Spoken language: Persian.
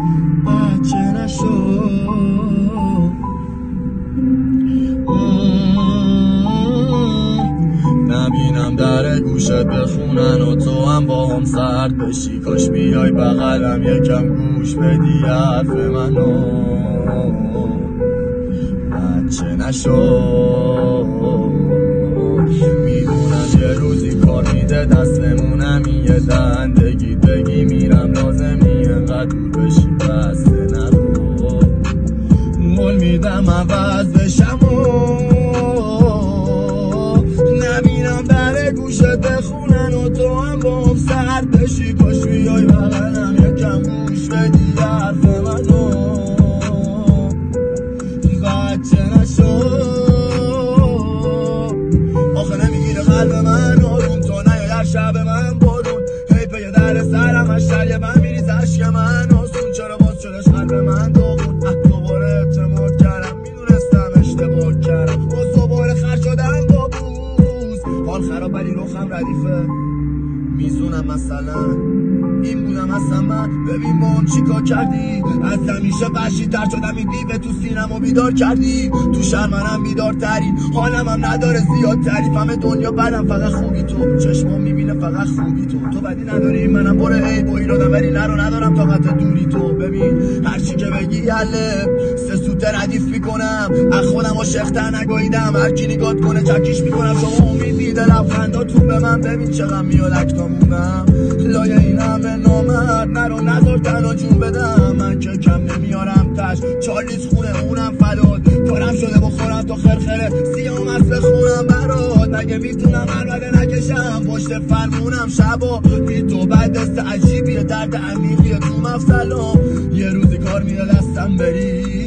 بچه نشو نبینم در گوشت بخونن و تو هم با هم سرد بشی. کاش بیای بغلم یکم گوش بدی حرف منو. بچه نشو میدونم یه روزی کار میده دستمونم یه دندگی بگی میرم لازمی انقدر دور بشی بسته نرو. مول میدم عوض بشم نبینم در گوشت بخونن و تو هم با هم سرد بشی. کاش بیای بغلم یکم گوش بدی حرف منو. بچه نشو آخه نمیگیره قلب من آروم تو نیای هر شب من بارون. هی پی در سرم اشتریه من میریز عشق من آسون. چرا باز شدش قلب من داغون. دوباره اعتماد کردم میدونستم اشتباه کردم. باز دوباره خرج شدم با بوز. حال خراب ولی روخم ردیفه میزونم مثلا این بودم اصلا من. ببین با هم چیکار کردی از همیشه بشی تر شدم. این دیوه تو سینم و بیدار کردی. تو شهر منم بیدار ترین حالم هم نداره زیاد تعریف. همه دنیا بدم فقط خوبی تو. چشمام میبینه فقط خوبی تو بدی نداری منم بره عیب و ایرادم ولی نرو ندارم طاقت دوری تو. ببین هرچی که بگی یله سه سوته ردیف میکنم. از خودم و شختر نگاهیدم هر کی نگات کنه چکیش میکنم. شما امید میده لبخنداتون به من. ببین چقدر میاد اکتامونم لایه این همه نامرد نرو نذار تنها جون بدم. من که کم نمیارم تش چالیز خونه اونم فداد. کارم شده بخورم تا خرخره سیام از بخونم برات. مگه میتونم عربده نکشم پشت فرمونم شبا بی تو بد دست عجیبیه درد عمیقیه تو مفصلم. یه روزی کار میره دستم بری